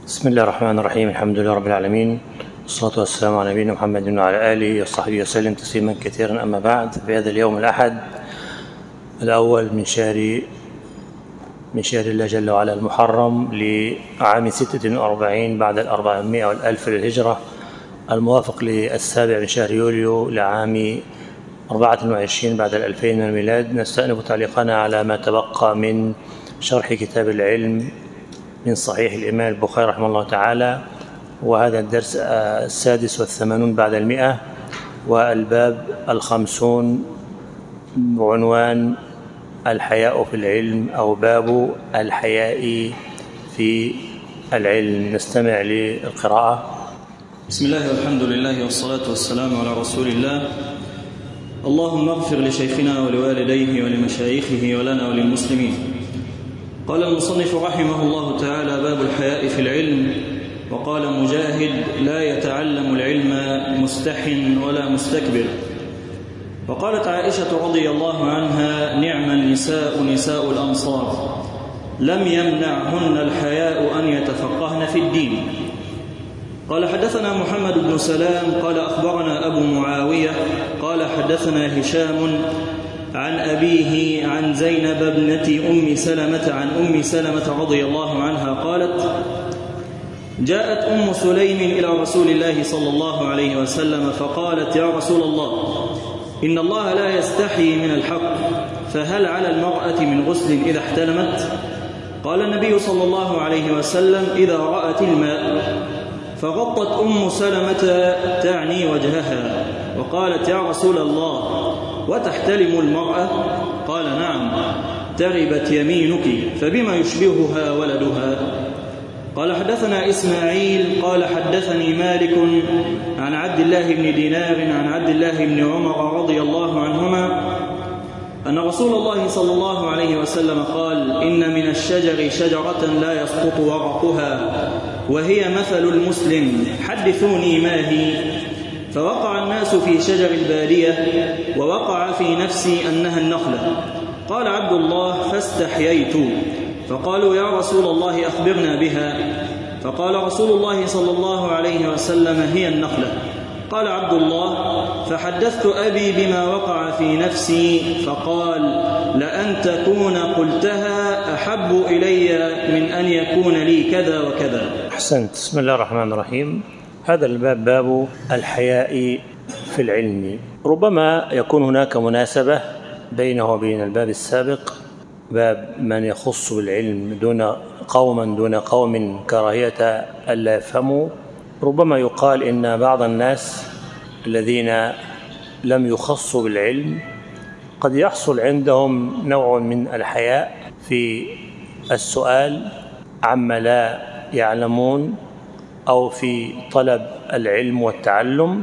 بسم الله الرحمن الرحيم. الحمد لله رب العالمين، والصلاة والسلام على نبينا محمد وعلى آله وصحبه وسلم تسليما كثيرا. أما بعد، في هذا اليوم الأحد الأول من شهر الله جل وعلا المحرم لعام 46 بعد 400 والألف للهجرة، الموافق للسابع من شهر يوليو لعام 24 بعد 2000 من الميلاد، نستأنف تعليقنا على ما تبقى من شرح كتاب العلم من صحيح الإمام البخاري رحمه الله تعالى، وهذا الدرس 86 بعد 100، والباب 50 بعنوان الحياء في العلم أو باب الحياء في العلم. نستمع للقراءة. بسم الله والحمد لله والصلاة والسلام على رسول الله. اللهم اغفر لشيخنا ولوالديه ولمشايخه ولنا وللمسلمين. قال المصنف رحمه الله تعالى: باب الحياء في العلم. وقال مجاهد: لا يتعلم العلم مستح ولا مستكبر. وقالت عائشة رضي الله عنها: نعم النساء نساء الأنصار، لم يمنعهن الحياء أن يتفقهن في الدين. قال حدثنا محمد بن سلام قال أخبرنا أبو معاوية قال حدثنا هشام عن أبيه عن زينب ابنة أم سلمة عن أم سلمة رضي الله عنها قالت: جاءت أم سليم إلى رسول الله صلى الله عليه وسلم فقالت: يا رسول الله، إن الله لا يستحي من الحق، فهل على المرأة من غسل إذا احتلمت؟ قال النبي صلى الله عليه وسلم: إذا رأت الماء. فغطت أم سلمة تعني وجهها وقالت: يا رسول الله، وتحتلم المرأة؟ قال: نعم، تربت يمينك، فبما يشبهها ولدها. قال حدثنا إسماعيل قال حدثني مالك عن عبد الله بن دينار عن عبد الله بن عمر رضي الله عنهما أن رسول الله صلى الله عليه وسلم قال: إن من الشجر شجرة لا يسقط ورقها، وهي مثل المسلم، حدثوني ما هي؟ فوقع الناس في شجر البادية، ووقع في نفسي أنها النخلة. قال عبد الله: فاستحييت. فقالوا: يا رسول الله، أخبرنا بها. فقال رسول الله صلى الله عليه وسلم: هي النخلة. قال عبد الله: فحدثت أبي بما وقع في نفسي، فقال: لأن تكون قلتها أحب إلي من أن يكون لي كذا وكذا. أحسنت. بسم الله الرحمن الرحيم. هذا الباب باب الحياء في العلم. ربما يكون هناك مناسبة بينه وبين الباب السابق، باب من يخص بالعلم دون قوم كراهية ألا يفهموا. ربما يقال إن بعض الناس الذين لم يخصوا بالعلم قد يحصل عندهم نوع من الحياء في السؤال عما لا يعلمون أو في طلب العلم والتعلم،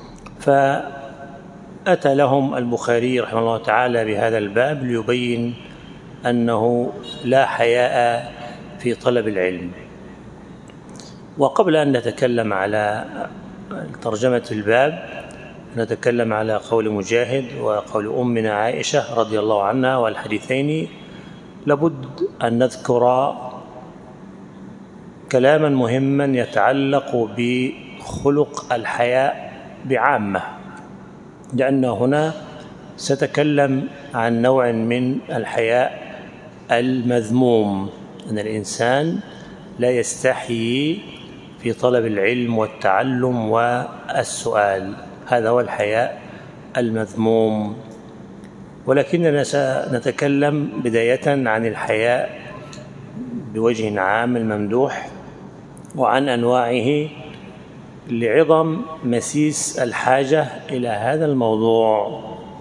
فأتى لهم البخاري رحمه الله تعالى بهذا الباب ليبين أنه لا حياء في طلب العلم. وقبل أن نتكلم على ترجمة الباب، نتكلم على قول مجاهد وقول أمنا عائشة رضي الله عنها، والحديثين لابد أن نذكر كلاما مهما يتعلق بخلق الحياء بعامة، لأن هنا سأتكلم عن نوع من الحياء المذموم، أن الإنسان لا يستحيي في طلب العلم والتعلم والسؤال، هذا هو الحياء المذموم. ولكننا سنتكلم بداية عن الحياء بوجه عام الممدوح وعن أنواعه لعظم مسيس الحاجة إلى هذا الموضوع،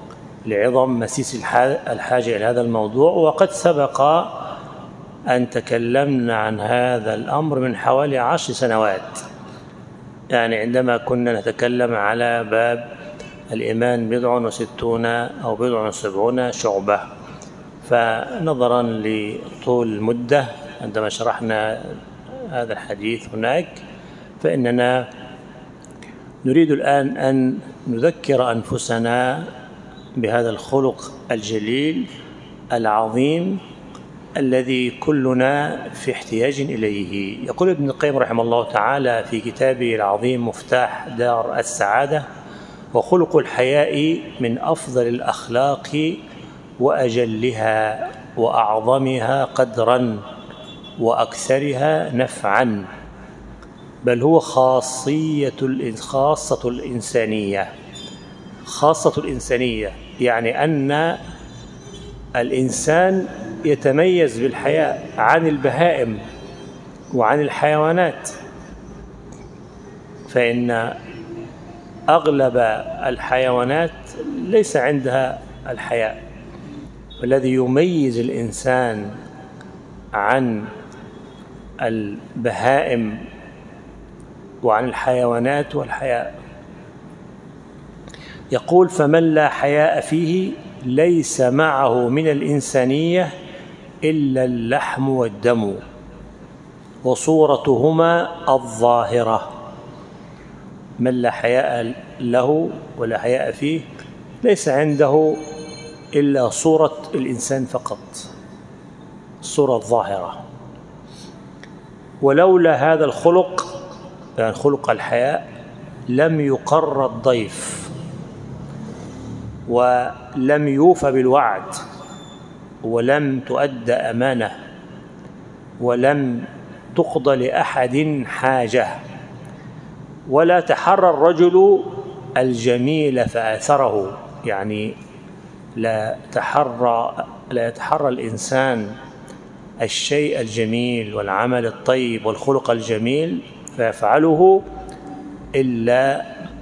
الحاجة إلى هذا الموضوع. وقد سبق أن تكلمنا عن هذا الأمر من حوالي 10 سنوات، يعني عندما كنا نتكلم على باب الإيمان 60 أو 70 شعبة. فنظرا لطول المدة عندما شرحنا هذا الحديث هناك، فإننا نريد الآن أن نذكر أنفسنا بهذا الخلق الجليل العظيم الذي كلنا في احتياج إليه. يقول ابن القيم رحمه الله تعالى في كتابه العظيم مفتاح دار السعادة: وخلق الحياء من أفضل الأخلاق وأجلها وأعظمها قدرا وأكثرها نفعا، بل هو خاصة الإنسانية، يعني أن الإنسان يتميز بالحياء عن البهائم وعن الحيوانات، فإن أغلب الحيوانات ليس عندها الحياء، والذي يميز الإنسان عن البهائم وعن الحيوانات والحياء. يقول: فمن لا حياء فيه ليس معه من الإنسانية إلا اللحم والدم وصورتهما الظاهرة. من لا حياء له ولا حياء فيه ليس عنده إلا صورة الإنسان فقط، الصورة الظاهرة. ولولا هذا الخلق، يعني خلق الحياء، لم يقر الضيف ولم يوفى بالوعد ولم تؤد أمانة ولم تقضى لأحد حاجة، ولا تحرى الرجل الجميل فآثره، يعني لا يتحرى الإنسان الشيء الجميل والعمل الطيب والخلق الجميل فيفعله إلا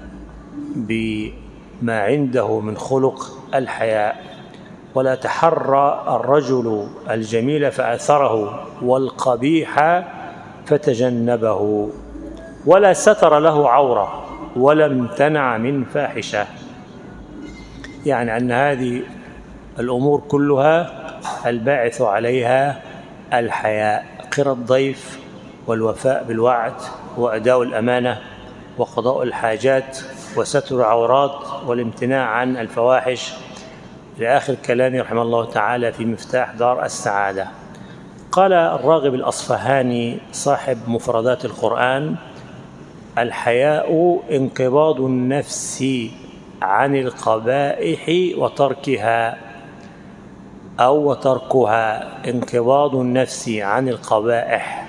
بما عنده من خلق الحياء. ولا تحرى الرجل الجميل فأثره والقبيح فتجنبه، ولا ستر له عورة ولا امتنع من فاحشة. يعني أن هذه الأمور كلها الباعث عليها الحياء: قرى الضيف والوفاء بالوعد وأداء الأمانة وقضاء الحاجات وستر العورات والامتناع عن الفواحش، إلى آخر كلامه رحمه الله تعالى في مفتاح دار السعادة. قال الراغب الأصفهاني صاحب مفردات القرآن: الحياء انقباض النفس عن القبائح وتركها، أو وتركها، انقباض النفس عن القبائح.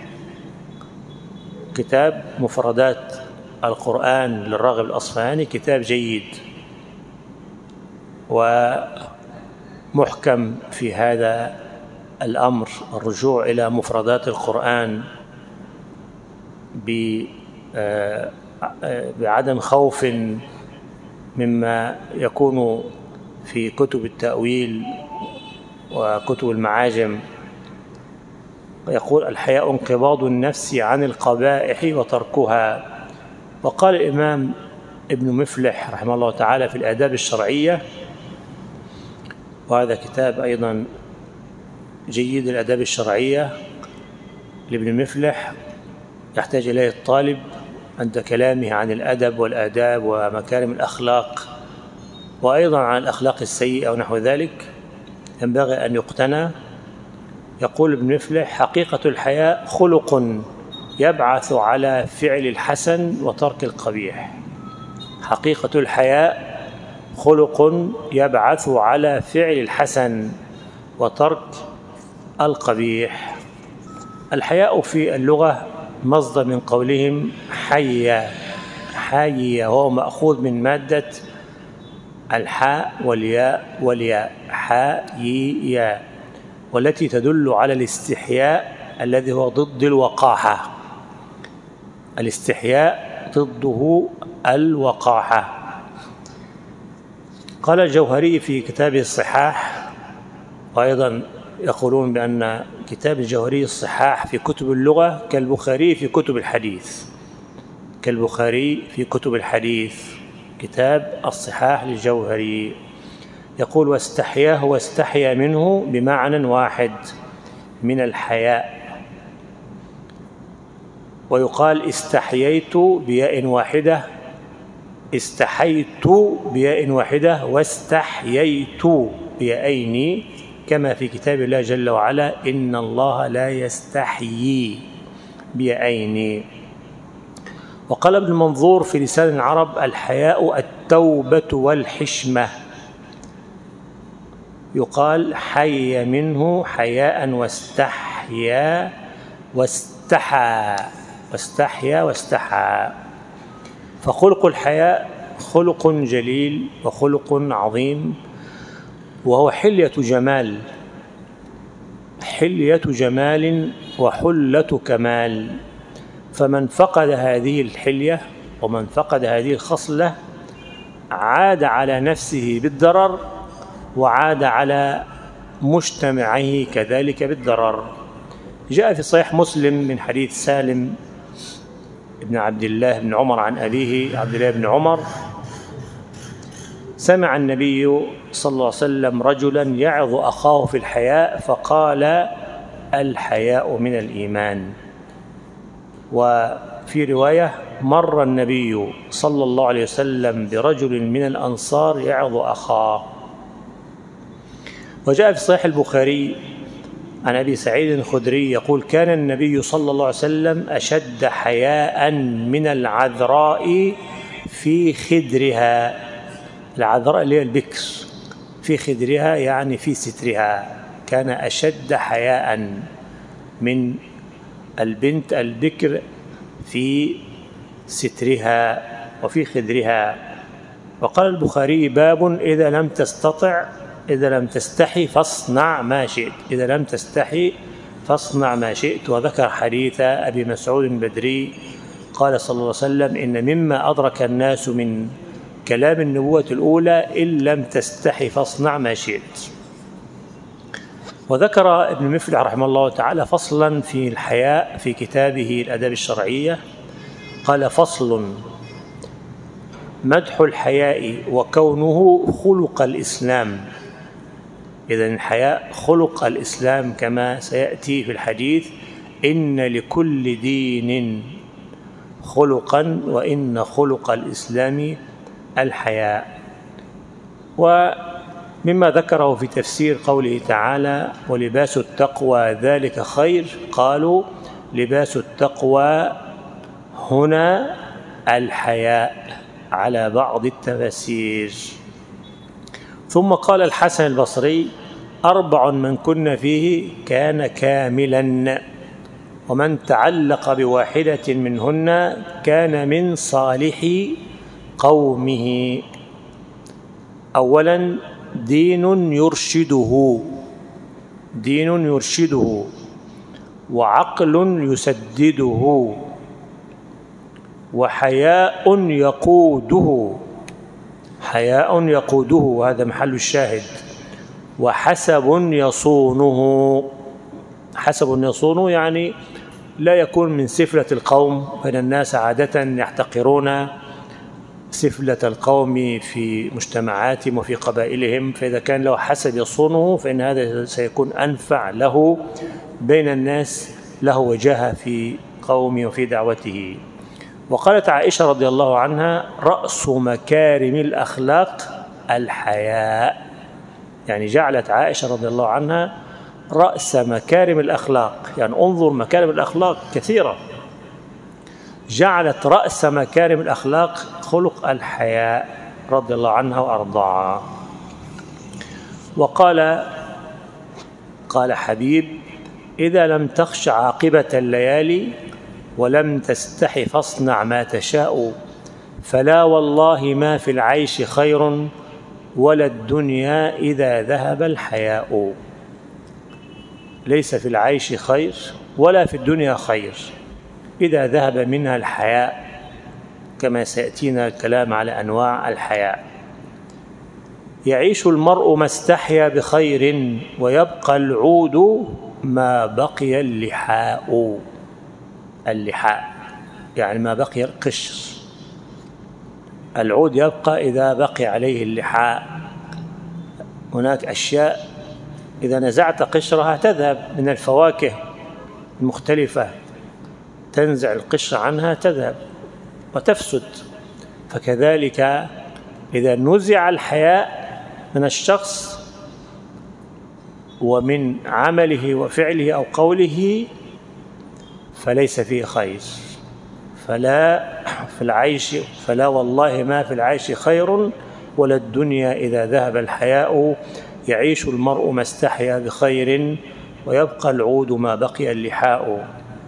كتاب مفردات القرآن للراغب الأصفهاني كتاب جيد ومحكم في هذا الأمر، الرجوع إلى مفردات القرآن بعدم خوف مما يكون في كتب التأويل وكتب المعاجم. يقول: الحياء انقباض النفس عن القبائح وتركها. وقال الإمام ابن مفلح رحمه الله تعالى في الآداب الشرعية، وهذا كتاب أيضا جيد، الآداب الشرعية لابن مفلح يحتاج إليه الطالب عند كلامه عن الأدب والآداب ومكارم الأخلاق، وأيضا عن الأخلاق السيئة ونحو ذلك، ينبغي أن يقتنى. يقول ابن مفلح: حقيقة الحياء خلق يبعث على فعل الحسن وترك القبيح. حقيقة الحياء خلق يبعث على فعل الحسن وترك القبيح. الحياء في اللغة مصدر من قولهم حي، وهو مأخوذ من مادة الحاء والياء حييا، والتي تدل على الاستحياء الذي هو ضد الوقاحة. الاستحياء ضده الوقاحة. قال الجوهري في كتابه الصحاح، وأيضا يقولون بأن كتاب الجوهري الصحاح في كتب اللغة كالبخاري في كتب الحديث، كتاب الصحاح للجوهري. يقول: واستحياه واستحيا منه بمعنى واحد من الحياء. ويقال: استحييت بياء واحدة، استحيت بياء واحدة، واستحييت بيائين كما في كتاب الله جل وعلا: إن الله لا يستحيي بيعيني. وقال ابن المنظور في لسان العرب: الحياء التوبة والحشمة. يقال حي منه حياء واستحيا واستحى، فخلق الحياء خلق جليل وخلق عظيم، وهو حلية جمال وحلة كمال. فمن فقد هذه الحلية ومن فقد هذه الخصلة عاد على نفسه بالضرر، وعاد على مجتمعه كذلك بالضرر. جاء في صحيح مسلم من حديث سالم بن عبد الله بن عمر عن أبيه عبد الله بن عمر: سمع النبي صلى الله عليه وسلم رجلا يعظ أخاه في الحياء فقال: الحياء من الإيمان. وفي رواية: مر النبي صلى الله عليه وسلم برجل من الأنصار يعظ أخاه. وجاء في صحيح البخاري عن أبي سعيد الخدري يقول: كان النبي صلى الله عليه وسلم أشد حياء من العذراء في خدرها. العذراء اللي هي البكر، في خدرها يعني في سترها، كان أشد حياء من البنت البكر في سترها وفي خدرها. وقال البخاري: باب إذا لم تستحي فاصنع ما شئت، إذا لم تستحي فاصنع ما شئت. وذكر حديث أبي مسعود البدري قال صلى الله عليه وسلم: إن مما أدرك الناس من كلام النبوة الأولى: إن لم تستحي فاصنع ما شئت. وذكر ابن مفلح رحمه الله تعالى فصلا في الحياء في كتابه الآداب الشرعية، قال: فصل: مدح الحياء وكونه خلق الإسلام. إذن الحياء خلق الإسلام كما سيأتي في الحديث: إن لكل دين خلقا وإن خلق الإسلام الحياء. ومما ذكره في تفسير قوله تعالى: ولباس التقوى ذلك خير، قالوا: لباس التقوى هنا الحياء على بعض التفاسير. ثم قال الحسن البصري: 4 من كن فيه كان كاملا، ومن تعلق بواحدة منهن كان من صالح قومه. أولا: دين يرشده وعقل يسدده وحياء يقوده، وهذا محل الشاهد، وحسب يصونه يعني لا يكون من سفلة القوم، فإن الناس عادة يحتقرون سفلة القوم في مجتمعاتهم وفي قبائلهم، فإذا كان له حسب يصونه فإن هذا سيكون أنفع له بين الناس، له وجاهة في قومه وفي دعوته. وقالت عائشة رضي الله عنها: رأس مكارم الأخلاق الحياء. يعني جعلت عائشة رضي الله عنها رأس مكارم الأخلاق، يعني انظر مكارم الأخلاق كثيرة، جعلت رأس مكارم الأخلاق خلق الحياء رضي الله عنها وأرضاها. وقال حبيب: إذا لم تخش عاقبة الليالي ولم تستحي فاصنع ما تشاء، فلا والله ما في العيش خير ولا الدنيا إذا ذهب الحياء. ليس في العيش خير ولا في الدنيا خير إذا ذهب منها الحياء، كما سيأتينا الكلام على أنواع الحياء. يعيش المرء ما استحيا بخير ويبقى العود ما بقي اللحاء. يعني ما بقي القشر، العود يبقى إذا بقي عليه اللحاء. هناك أشياء إذا نزعت قشرها تذهب، من الفواكه المختلفة تنزع القشر عنها تذهب وتفسد، فكذلك إذا نزع الحياء من الشخص ومن عمله وفعله أو قوله فليس فيه خير. فلا والله ما في العيش خير ولا الدنيا إذا ذهب الحياء، يعيش المرء ما استحيا بخير ويبقى العود ما بقي اللحاء.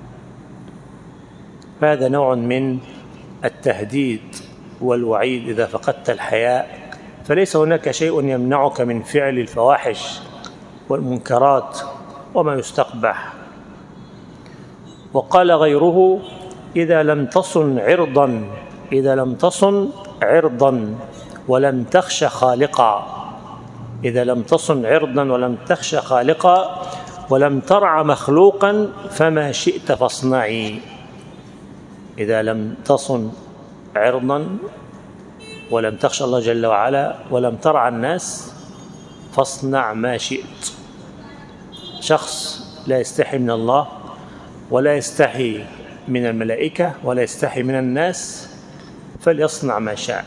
هذا نوع من التهديد والوعيد. إذا فقدت الحياء فليس هناك شيء يمنعك من فعل الفواحش والمنكرات وما يستقبح. وقال غيره: إذا لم تصن عرضا ولم تخش خالقا، إذا لم تصن عرضا ولم تخش خالقا ولم ترع مخلوقا فما شئت فاصنعي. إذا لم تصن عرضا ولم تخش الله جل وعلا ولم ترع الناس فاصنع ما شئت. شخص لا يستحي من الله ولا يستحي من الملائكة ولا يستحي من الناس فليصنع ما شاء.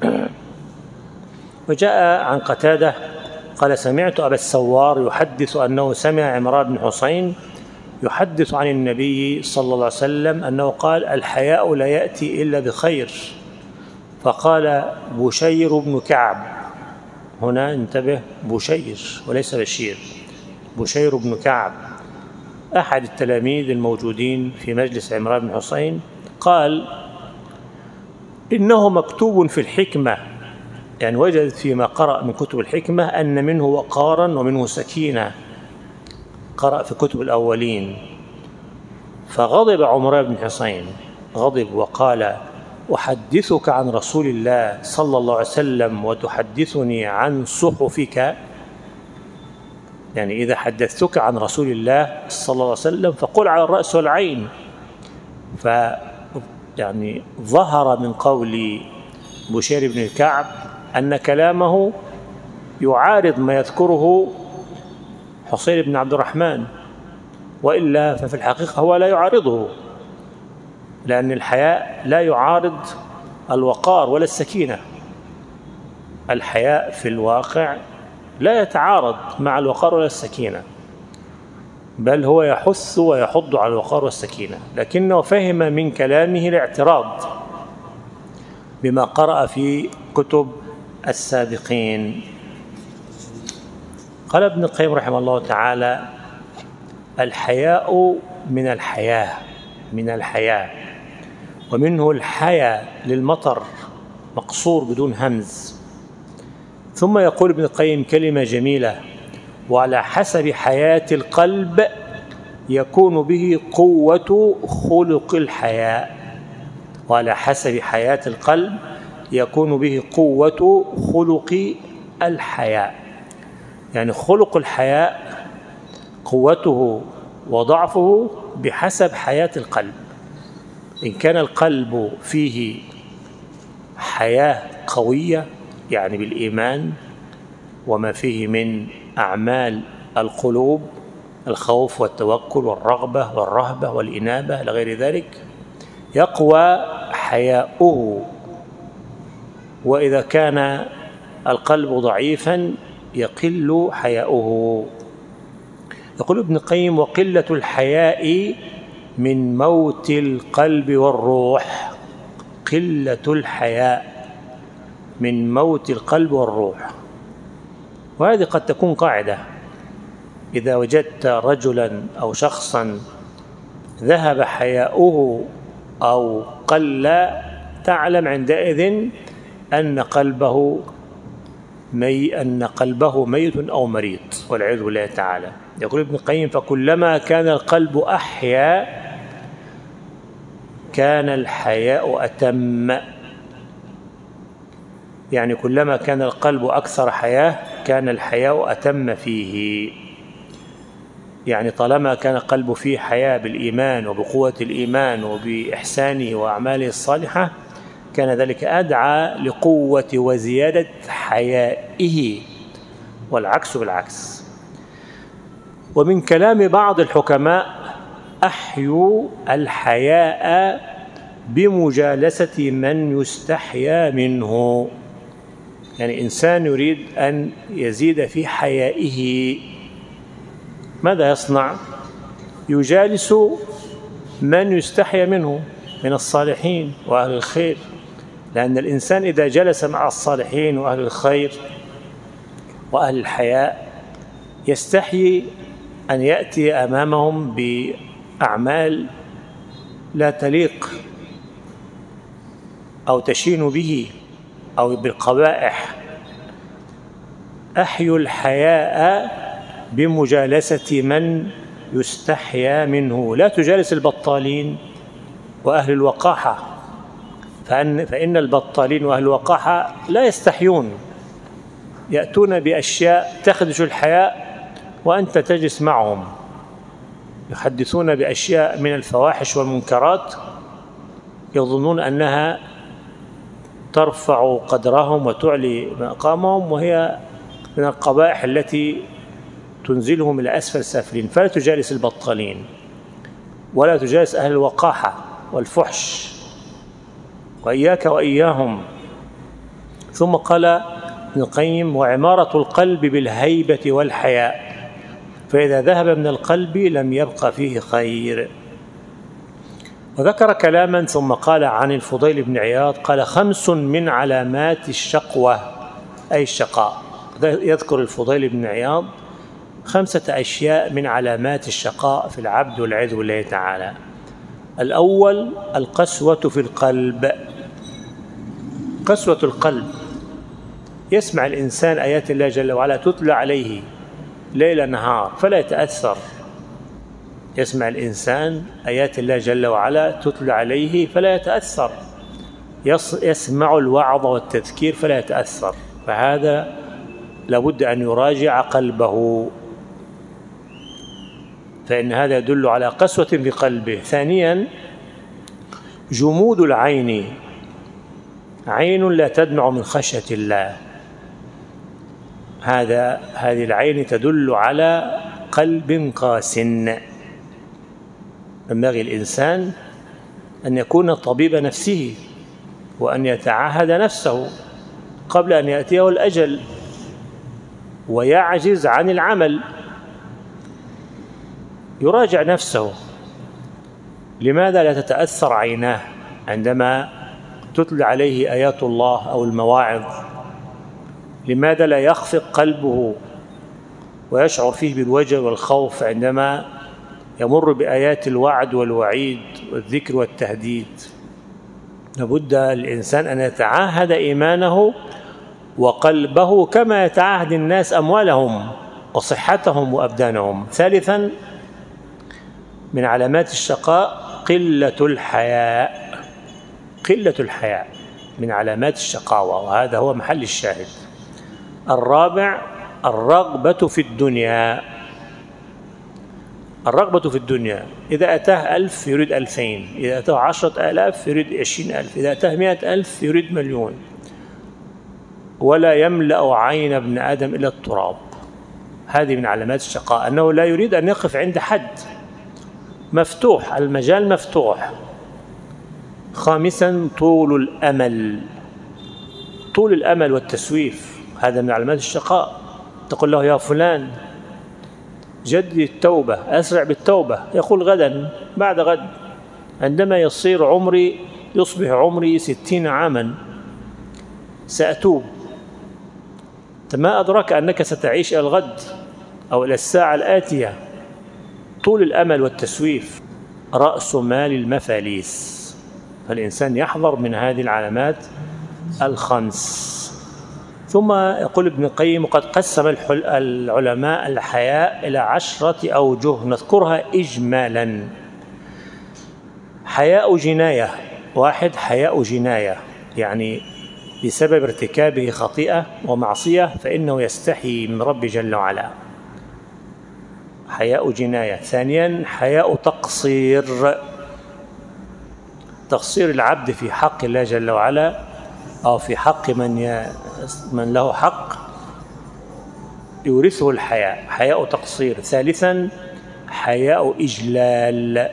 وجاء عن قتادة قال: سمعت أبا السوار يحدث أنه سمع عمران بن حسين يحدث عن النبي صلى الله عليه وسلم أنه قال: الحياء لا يأتي إلا بخير. فقال بشير بن كعب، هنا انتبه، بشير وليس بشير، بشير بن كعب أحد التلاميذ الموجودين في مجلس عمران بن حسين، قال: إنه مكتوب في الحكمة، يعني وجد فيما قرأ من كتب الحكمة أن منه وقارا ومنه سكينة، قرأ في كتب الأولين. فغضب عمران بن حسين، غضب وقال: أحدثك عن رسول الله صلى الله عليه وسلم وتحدثني عن صحفك؟ يعني إذا حدثتك عن رسول الله صلى الله عليه وسلم فقل على الرأس والعين. يعني ظهر من قول بشير بن الكعب أن كلامه يعارض ما يذكره حصين بن عبد الرحمن، وإلا ففي الحقيقة هو لا يعارضه، لأن الحياء لا يعارض الوقار ولا السكينة. الحياء في الواقع لا يتعارض مع الوقار ولا السكينة، بل هو يحث ويحض على الوقار والسكينة، لكنه فهم من كلامه الاعتراض بما قرأ في كتب السابقين. قال ابن القيم رحمه الله تعالى: الحياء من الحياة ومنه الحيا للمطر مقصور بدون همز. ثم يقول ابن القيم كلمة جميلة: وعلى حسب حياة القلب يكون به قوة خلق الحياء. وعلى حسب حياة القلب يكون به قوة خلق الحياء، يعني خلق الحياء قوته وضعفه بحسب حياة القلب. إن كان القلب فيه حياة قوية، يعني بالإيمان وما فيه من أعمال القلوب، الخوف والتوكل والرغبة والرهبة والإنابة إلى غير ذلك، يقوى حياؤه. وإذا كان القلب ضعيفا يقل حياؤه. يقول ابن القيم: وقلة الحياء من موت القلب والروح. قلة الحياء من موت القلب والروح. وهذه قد تكون قاعدة: إذا وجدت رجلا أو شخصا ذهب حياؤه أو قل، تعلم عندئذ أن قلبه ميت أو مريض والعياذ بالله تعالى. يقول ابن القيم: فكلما كان القلب أحيا كان الحياء أتم. يعني كلما كان القلب أكثر حياة كان الحياء أتم فيه. يعني طالما كان القلب فيه حياة بالإيمان وبقوة الإيمان وبإحسانه وأعماله الصالحة كان ذلك أدعى لقوة وزيادة حيائه، والعكس بالعكس. ومن كلام بعض الحكماء: أحيوا الحياء بمجالسة من يستحيا منه. يعني إنسان يريد أن يزيد في حيائه ماذا يصنع؟ يجالس من يستحي منه من الصالحين وأهل الخير، لأن الإنسان إذا جلس مع الصالحين وأهل الخير وأهل الحياء يستحي أن يأتي أمامهم بأعمال لا تليق أو تشين به أو بالقبائح. أحيوا الحياء بمجالسة من يستحيا منه، لا تجالس البطالين وأهل الوقاحة، فإن البطالين وأهل الوقاحة لا يستحيون، يأتون بأشياء تخدش الحياء وأنت تجلس معهم، يحدثون بأشياء من الفواحش والمنكرات يظنون أنها ترفع قدرهم وتعلي مقامهم، وهي من القبائح التي تنزلهم إلى أسفل سافلين. فلا تجالس البطالين ولا تجالس أهل الوقاحة والفحش، وإياك وإياهم. ثم قال ابن القيم: وعمارة القلب بالهيبة والحياء، فإذا ذهب من القلب لم يبق فيه خير. وذكر كلاما ثم قال عن الفضيل بن عياض قال: 5 من علامات الشقوة، أي الشقاء. يذكر الفضيل بن عياض 5 أشياء من علامات الشقاء في العبد والعياذ بالله تعالى. الأول القسوة في القلب، قسوة القلب. يسمع الإنسان آيات الله جل وعلا تتلى عليه ليل نهار فلا يتأثر، يسمع الإنسان آيات الله جل وعلا تتلى عليه فلا يتأثر، يسمع الوعظ والتذكير فلا يتأثر، فهذا لابد أن يراجع قلبه، فإن هذا يدل على قسوة بقلبه. ثانيا جمود العين، عين لا تدمع من خشية الله، هذه العين تدل على قلب قاس. ينبغي الإنسان أن يكون طبيب نفسه وأن يتعاهد نفسه قبل أن يأتيه الأجل ويعجز عن العمل، يراجع نفسه. لماذا لا تتأثر عيناه عندما تتلى عليه آيات الله أو المواعظ؟ لماذا لا يخفق قلبه ويشعر فيه بالوجل والخوف عندما يمر بآيات الوعد والوعيد والذكر والتهديد؟ لابد الإنسان أن يتعاهد إيمانه وقلبه كما يتعاهد الناس أموالهم وصحتهم وأبدانهم. ثالثا من علامات الشقاء قلة الحياء، قلة الحياء من علامات الشقاوة، وهذا هو محل الشاهد. الرابع الرغبة في الدنيا، الرغبة في الدنيا. إذا أتاه 1000 يريد 2000، إذا أتاه 10,000 يريد 20,000، إذا أتاه 100,000 يريد 1,000,000، ولا يملأ عين ابن آدم إلا التراب. هذه من علامات الشقاء، أنه لا يريد أن يقف عند حد، مفتوح المجال مفتوح. خامسا طول الأمل، طول الأمل والتسويف، هذا من علامات الشقاء. تقول له يا فلان جدد التوبة، أسرع بالتوبة، يقول غدا بعد غد. عندما يصبح عمري 60 عاما سأتوب. ما أدرك أنك ستعيش إلى الغد أو إلى الساعة الآتية. طول الأمل والتسويف رأس مال المفاليس، فالإنسان يحذر من هذه العلامات الخمس. ثم يقول ابن القيم: وقد قسم العلماء الحياء إلى 10 أوجه نذكرها إجمالا. حياء جناية، 1 حياء جناية، يعني بسبب ارتكابه خطيئة ومعصية فإنه يستحي من رب جل وعلا، حياء جناية. ثانيا حياء تقصير، تقصير العبد في حق الله جل وعلا أو في حق من له حق يورثه الحياء، حياء تقصير. ثالثا حياء إجلال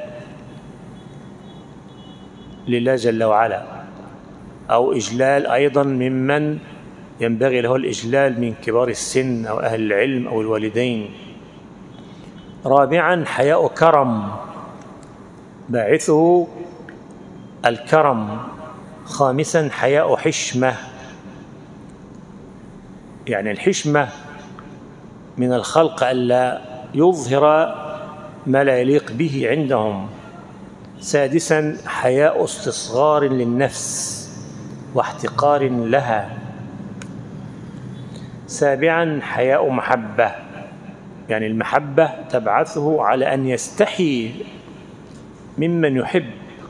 لله جل وعلا، أو إجلال أيضا ممن ينبغي له الإجلال من كبار السن أو أهل العلم أو الوالدين. رابعا حياء كرم، باعثه الكرم. خامسا حياء حشمة، يعني الحشمة من الخلق ألا يظهر ما لا يليق به عندهم. سادسا حياء استصغار للنفس واحتقار لها. سابعا حياء محبة، يعني المحبة تبعثه على أن يستحي ممن يحب.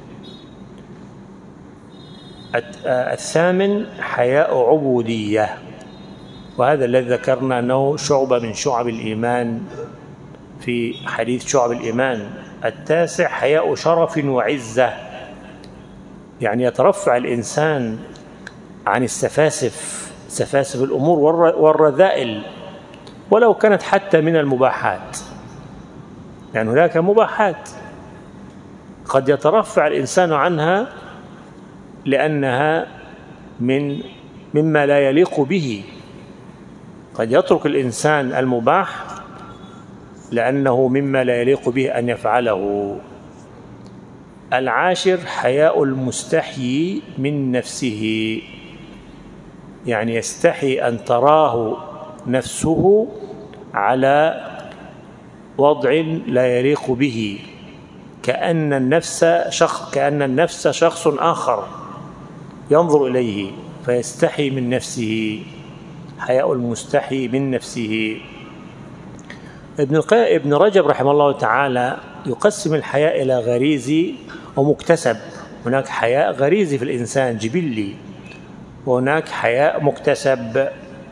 الثامن حياء عبودية، وهذا الذي ذكرنا أنه شعبة من شعب الإيمان في حديث شعب الإيمان. التاسع حياء شرف وعزة، يعني يترفع الإنسان عن سفاسف الأمور والرذائل، ولو كانت حتى من المباحات، يعني هناك مباحات قد يترفع الإنسان عنها لأنها مما لا يليق به. قد يترك الإنسان المباح لأنه مما لا يليق به أن يفعله. العاشر حياء المستحيي من نفسه، يعني يستحي أن تراه نفسه على وضع لا يليق به، كأن النفس شخص آخر ينظر إليه فيستحي من نفسه. حياء المستحي من نفسه. ابن رجب رحمه الله تعالى يقسم الحياء إلى غريزي ومكتسب. هناك حياء غريزي في الإنسان جبلي، وهناك حياء مكتسب.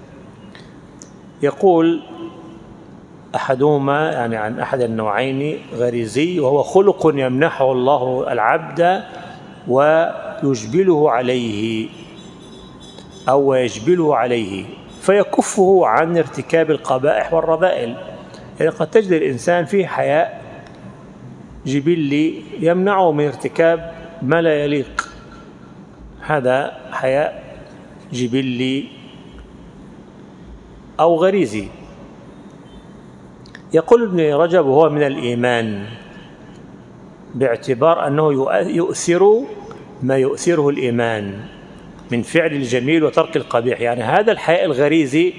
يقول أحدهما يعني عن أحد النوعين غريزي، وهو خلق يمنحه الله العبد ويجبله عليه أو يجبله عليه فيكفه عن ارتكاب القبائح والرذائل. يعني قد تجد الإنسان فيه حياء جبلي يمنعه من ارتكاب ما لا يليق، هذا حياء جبلي أو غريزي. يقول ابن رجب هو من الإيمان، باعتبار أنه يؤثر ما يؤثره الإيمان من فعل الجميل وترك القبيح. يعني هذا الحياء الغريزي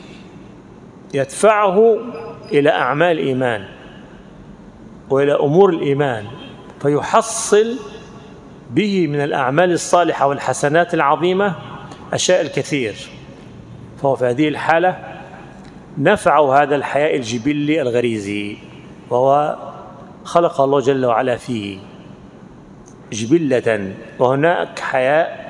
يدفعه إلى أعمال الإيمان وإلى أمور الإيمان، فيحصل به من الأعمال الصالحة والحسنات العظيمة أشياء الكثير. فهو في هذه الحالة نفع هذا الحياء الجبلي الغريزي، وهو خلق الله جل وعلا فيه جبلة. وهناك حياء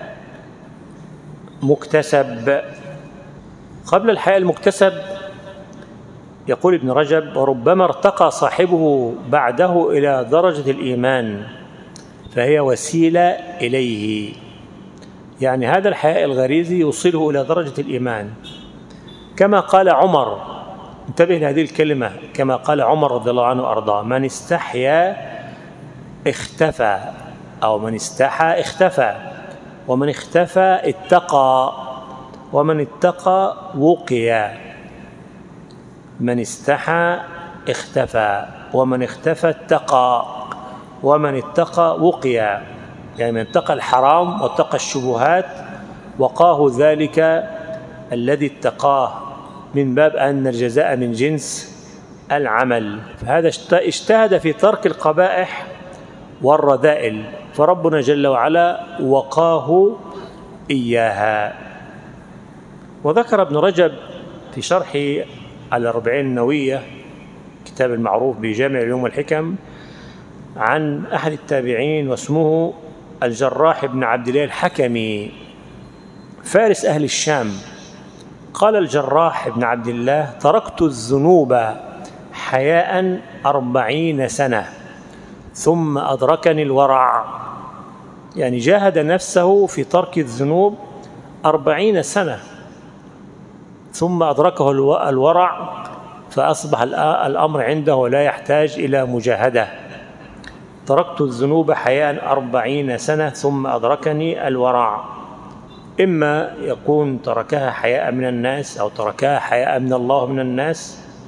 مكتسب. قبل الحياء المكتسب يقول ابن رجب: وربما ارتقى صاحبه بعده إلى درجة الإيمان فهي وسيلة إليه. يعني هذا الحياء الغريزي يوصله إلى درجة الإيمان، كما قال عمر. انتبه لهذه الكلمة، كما قال عمر رضي الله عنه وأرضاه: من استحيا اختفى، أو من استحى اختفى، ومن اختفى اتقى، ومن اتقى وقيا. من استحى اختفى، ومن اختفى اتقى، ومن اتقى وقيا. يعني من اتقى الحرام واتقى الشبهات وقاه ذلك الذي اتقاه، من باب أن الجزاء من جنس العمل. فهذا اجتهد في ترك القبائح والرذائل، فربنا جل وعلا وقاه إياها. وذكر ابن رجب في شرح الأربعين النووية، كتاب المعروف بجامع العلوم والحكم، عن أحد التابعين واسمه الجراح بن عبد الله الحكمي، فارس أهل الشام. قال الجراح بن عبد الله: تركت الذنوب حياء 40 سنة ثم أدركني الورع. يعني جاهد نفسه في ترك الذنوب 40 سنة ثم أدركه الورع، فأصبح الأمر عنده لا يحتاج إلى مجاهدة. تركت الذنوب حياء 40 سنة ثم أدركني الورع. إما يكون تركها حياء من الناس، أو تركها حياء من الله من الناس،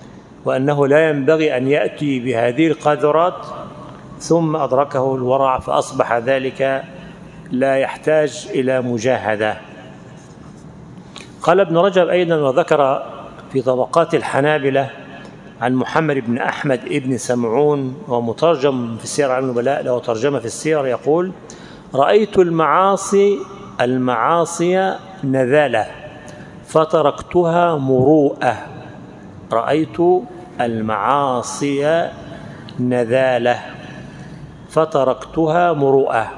وأنه لا ينبغي أن يأتي بهذه القاذورات، ثم أدركه الورع فأصبح ذلك لا يحتاج إلى مجاهدة. قال ابن رجب أيضا وذكر في طبقات الحنابلة عن محمد بن أحمد بن سمعون ومترجم في سير أعلام النبلاء، له ترجمة في السير، يقول: رأيت المعاصي نذالة فتركتها مروءة. رأيت المعاصي نذالة فتركتها مروءة.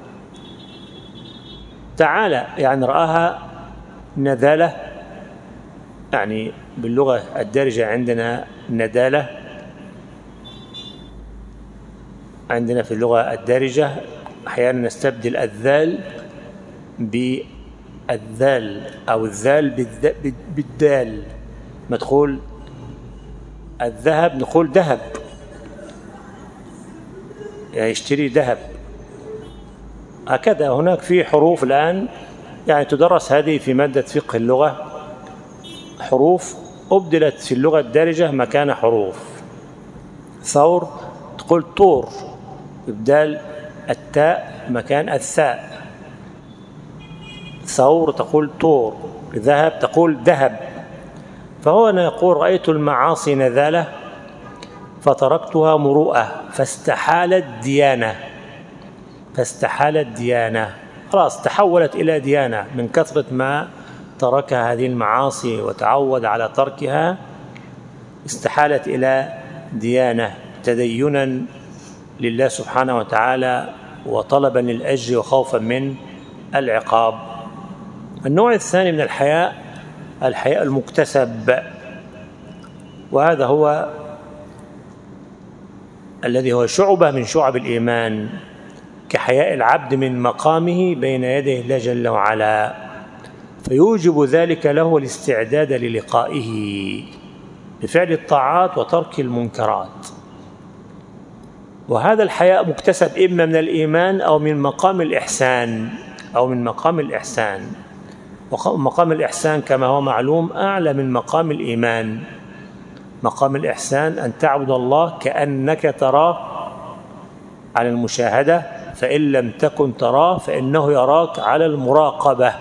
تعالى يعني رآها نذالة، يعني باللغة الدارجة عندنا ندالة، عندنا في اللغة الدارجة أحيانا نستبدل الذال بالذال أو الذال بالدال. ما تقول الذهب نقول ذهب، يعني يشتري ذهب. هكذا هناك في حروف الآن يعني تدرس هذه في مادة فقه اللغة، حروف أبدلت في اللغة الدارجة مكان حروف. ثور تقول طور إبدال التاء مكان الثاء. ثور تقول طور، ذهب تقول ذهب. فهو أنا يقول: رأيت المعاصي نذالة فتركتها مروءة، فاستحالت ديانة، خلاص تحولت إلى ديانة من كثرة ما ترك هذه المعاصي وتعود على تركها، استحالت إلى ديانة تدينا لله سبحانه وتعالى وطلبا للأجر وخوفا من العقاب. النوع الثاني من الحياء المكتسب، وهذا هو الذي هو شعبة من شعب الإيمان، كحياء العبد من مقامه بين يدي الله جل وعلا، فيوجب ذلك له الاستعداد للقائه بفعل الطاعات وترك المنكرات. وهذا الحياء مكتسب إما من الإيمان أو من مقام الإحسان ومقام الإحسان كما هو معلوم أعلى من مقام الإيمان. مقام الإحسان أن تعبد الله كأنك تراه على المشاهدة، فإن لم تكن تراه فإنه يراك على المراقبة.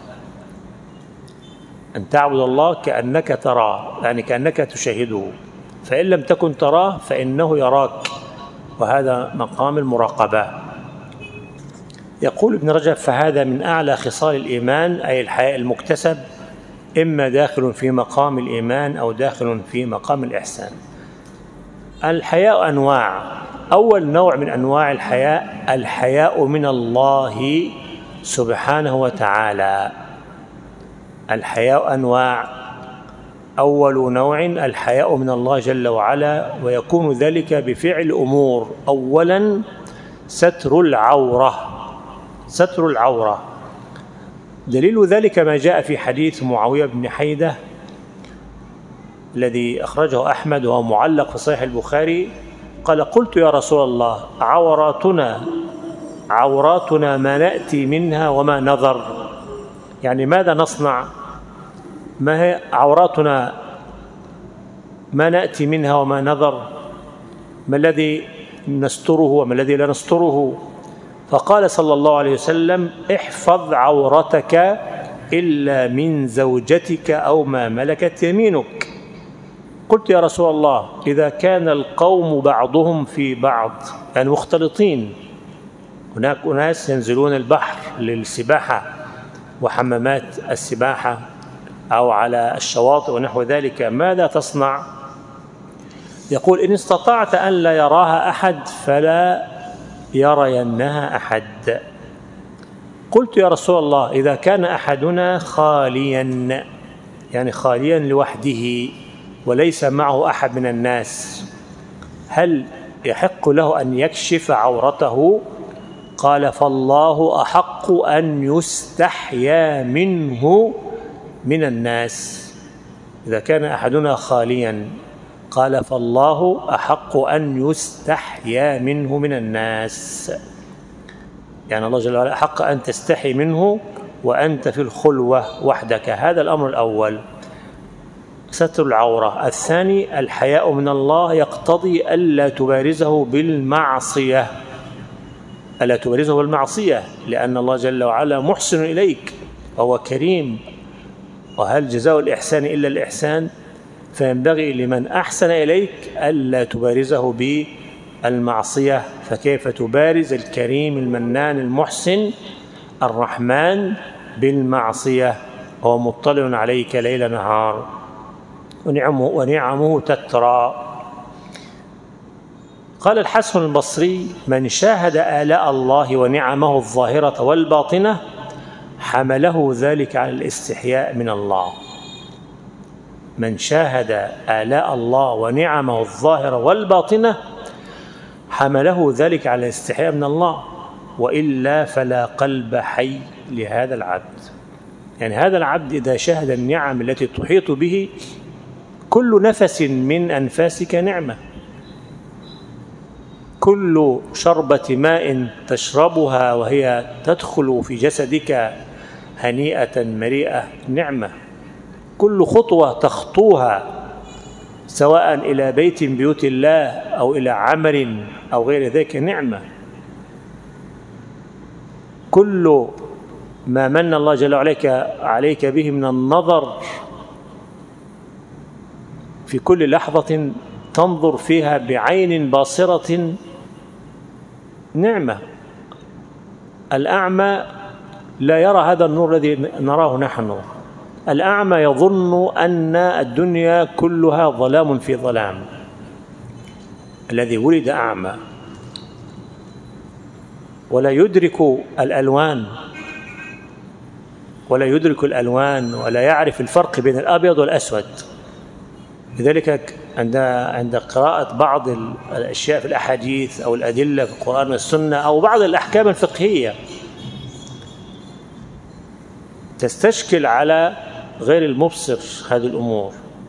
أن تعبد الله كأنك تراه، يعني كأنك تشاهده، فإن لم تكن تراه فإنه يراك، وهذا مقام المراقبة. يقول ابن رجب: فهذا من أعلى خصال الإيمان، أي الحياء المكتسب، إما داخل في مقام الإيمان أو داخل في مقام الإحسان. الحياء أنواع. أول نوع من أنواع الحياء من الله سبحانه وتعالى. الحياء أنواع. أول نوع الحياء من الله جل وعلا، ويكون ذلك بفعل أمور. أولا ستر العورة. دليل ذلك ما جاء في حديث معاوية بن حيدة الذي أخرجه أحمد وهو معلق في صحيح البخاري. قال: قلت يا رسول الله: عوراتنا ما نأتي منها وما نظر، يعني ماذا نصنع؟ ما هي عوراتنا ما نأتي منها وما نظر؟ ما الذي نستره وما الذي لا نستره؟ فقال صلى الله عليه وسلم: احفظ عورتك إلا من زوجتك أو ما ملكت يمينك. قلت يا رسول الله: إذا كان القوم بعضهم في بعض، يعني مختلطين، هناك أناس ينزلون البحر للسباحة وحمامات السباحة أو على الشواطئ ونحو ذلك، ماذا تصنع؟ يقول: إن استطعت أن لا يراها أحد فلا يرينها أحد. قلت يا رسول الله: إذا كان أحدنا خاليا، يعني خاليا لوحده وليس معه أحد من الناس، هل يحق له أن يكشف عورته؟ قال: فالله أحق أن يستحيا منه من الناس. إذا كان أحدنا خاليا، قال: فالله أحق أن يستحيا منه من الناس، يعني الله جل وعلا أحق أن تستحي منه وأنت في الخلوة وحدك. هذا الأمر الأول. ستر العورة. الثاني الحياء من الله يقتضي ألا تبارزه بالمعصية، ألا تبارزه بالمعصية، لأن الله جل وعلا محسن إليك وهو كريم، وهل جزاء الإحسان إلا الإحسان؟ فينبغي لمن أحسن إليك ألا تبارزه بالمعصية، فكيف تبارز الكريم المنان المحسن الرحمن بالمعصية؟ هو مطلع عليك ليل نهار ونعمه تترى. قال الحسن البصري: من شاهد آلاء الله ونعمه الظاهرة والباطنة حمله ذلك على الاستحياء من الله. من شاهد آلاء الله ونعمه الظاهرة والباطنة حمله ذلك على الاستحياء من الله، وإلا فلا قلب حي لهذا العبد. يعني هذا العبد إذا شاهد النعم التي تحيط به، كل نفس من أنفاسك نعمة، كل شربة ماء تشربها وهي تدخل في جسدك هنيئة مريئة نعمة، كل خطوة تخطوها سواء إلى بيت من بيوت الله أو إلى عمل أو غير ذلك نعمة، كل ما من الله جل وعلا عليك به من النظر في كل لحظة تنظر فيها بعين باصرة نعمة. الأعمى لا يرى هذا النور الذي نراه نحن، الأعمى يظن أن الدنيا كلها ظلام في ظلام. الذي ولد أعمى ولا يدرك الألوان ولا يعرف الفرق بين الأبيض والأسود. لذلك عند قراءة بعض الأشياء في الأحاديث أو الأدلة في القرآن والسنة أو بعض الأحكام الفقهية تستشكل على غير المبصر هذه الأمور.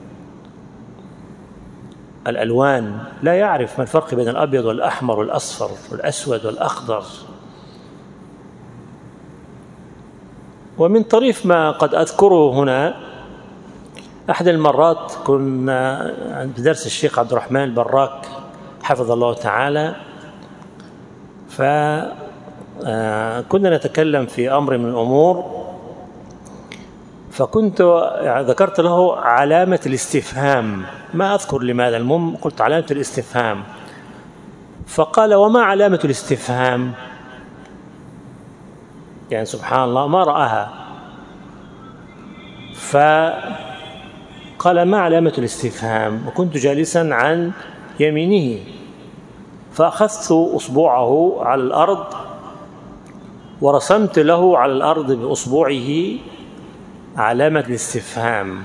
الألوان لا يعرف ما الفرق بين الأبيض والأحمر والأصفر والأسود والأخضر. ومن طريف ما قد أذكره هنا، أحد المرات كنا عند درس الشيخ عبد الرحمن البراك حفظه الله تعالى، فكنا نتكلم في أمر من الأمور، فكنت ذكرت له علامة الاستفهام، ما أذكر لماذا، المهم قلت علامة الاستفهام، فقال: وما علامة الاستفهام؟ يعني سبحان الله ما رآها، فقال: ما علامة الاستفهام؟ وكنت جالسا عن يمينه، فأخذت أصبعه على الأرض ورسمت له على الأرض بأصبعه علامة الاستفهام،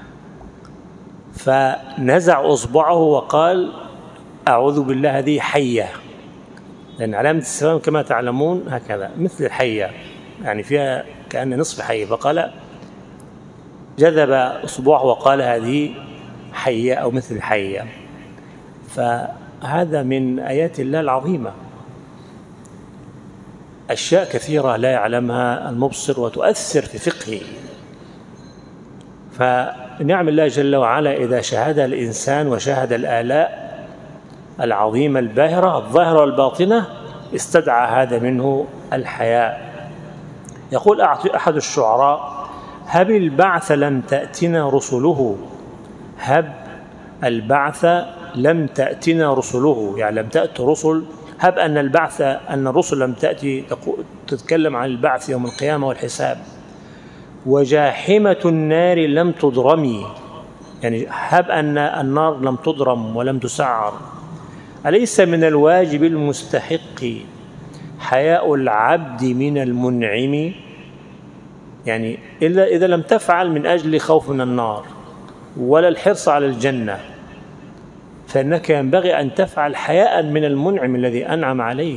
فنزع أصبعه وقال: أعوذ بالله هذه حية، لأن علامة الاستفهام كما تعلمون هكذا مثل الحية، يعني فيها كأن نصف حية، فقال جذب أصبعه وقال: هذه حية أو مثل الحية. فهذا من آيات الله العظيمة، أشياء كثيرة لا يعلمها المبصر وتؤثر في فقهه. فنعم الله جل وعلا إذا شاهد الإنسان وشاهد الآلاء العظيمة الباهرة الظاهرة والباطنة استدعى هذا منه الحياء. يقول أحد الشعراء: هب البعث لم تأتنا رسله، هب البعث لم تأتنا رسله، يعني لم تأتي رسل، هب أن البعث أن الرسل لم تأتي تتكلم عن البعث يوم القيامة والحساب. وجاحمة النار لم تضرمي، يعني هب أن النار لم تضرم ولم تسعر. أليس من الواجب المستحق حياء العبد من المنعم؟ يعني إذا لم تفعل من أجل خوف من النار ولا الحرص على الجنة، فإنك ينبغي أن تفعل حياء من المنعم الذي أنعم عليك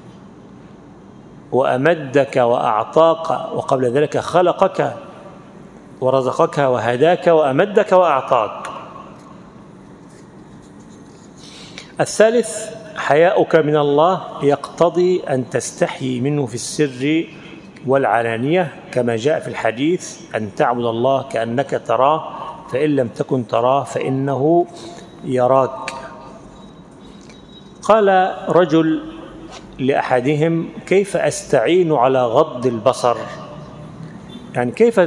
وأمدك وأعطاك، وقبل ذلك خلقك ورزقك وهداك وأمدك وأعطاك. الثالث حياؤك من الله يقتضي أن تستحيي منه في السر والعلانية، كما جاء في الحديث: أن تعبد الله كأنك تراه فإن لم تكن تراه فإنه يراك. قال رجل لأحدهم: كيف أستعين على غض البصر؟ يعني كيف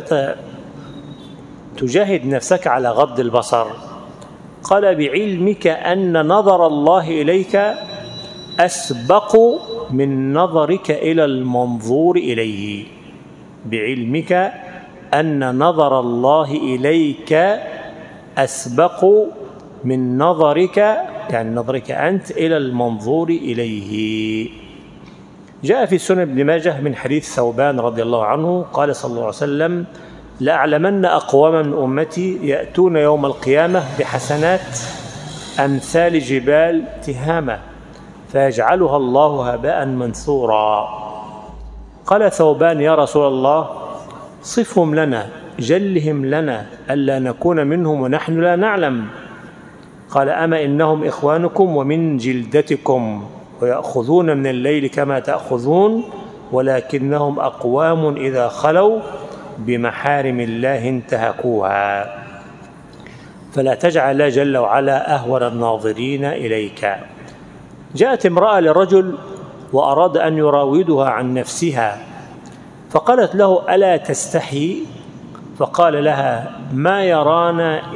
تجاهد نفسك على غض البصر؟ قال: بعلمك أن نظر الله إليك أسبق من نظرك إلى المنظور إليه. بعلمك أن نظر الله إليك أسبق من نظرك، يعني نظرك أنت، إلى المنظور إليه. جاء في سنن ابن ماجه من حديث ثوبان رضي الله عنه قال صلى الله عليه وسلم: لأعلمن أقواما من أمتي يأتون يوم القيامة بحسنات أمثال جبال تهامة فيجعلها الله هباء منثورا. قال ثوبان: يا رسول الله صفهم لنا، جلهم لنا ألا نكون منهم ونحن لا نعلم. قال: أما إنهم إخوانكم ومن جلدتكم ويأخذون من الليل كما تأخذون، ولكنهم أقوام إذا خلوا بمحارم الله انتهكوها، فلا تجعل الله جل وعلا أهون الناظرين إليك. جاءت امرأة لرجل وأراد أن يراودها عن نفسها، فقالت له: ألا تستحي؟ فقال لها: ما يرانا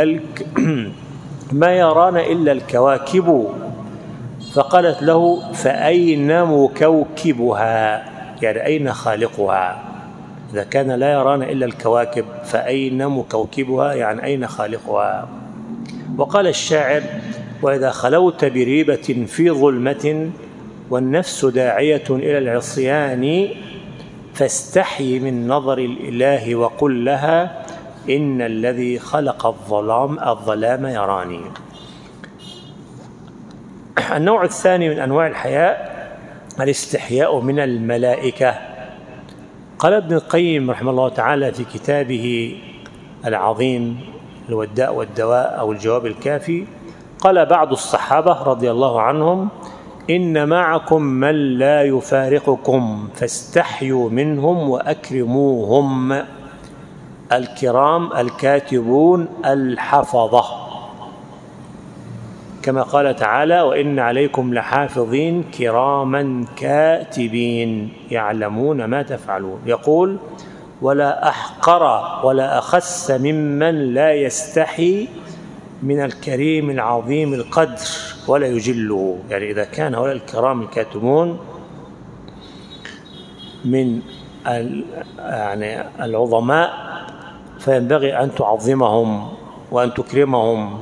إلا الكواكب. فقالت له: فأين مكوكبها؟ يعني أين خالقها؟ إذا كان لا يرانا إلا الكواكب فأين مكوكبها؟ يعني أين خالقها؟ وقال الشاعر: وإذا خلوت بريبة في ظلمة والنفس داعية إلى العصيان فاستحي من نظر الإله وقل لها إن الذي خلق الظلام يراني. النوع الثاني من أنواع الحياء الاستحياء من الملائكة. قال ابن القيم رحمه الله تعالى في كتابه العظيم الداء والدواء أو الجواب الكافي، قال بعض الصحابة رضي الله عنهم: إن معكم من لا يفارقكم فاستحيوا منهم وأكرموهم، الكرام الكاتبون الحفظة، كما قال تعالى: وإن عليكم لحافظين كراما كاتبين يعلمون ما تفعلون. يقول: ولا أحقر ولا أخس ممن لا يستحي من الكريم العظيم القدر ولا يجله. يعني إذا كان هؤلاء الكرام الكاتبون من يعني العظماء فينبغي أن تعظمهم وأن تكرمهم.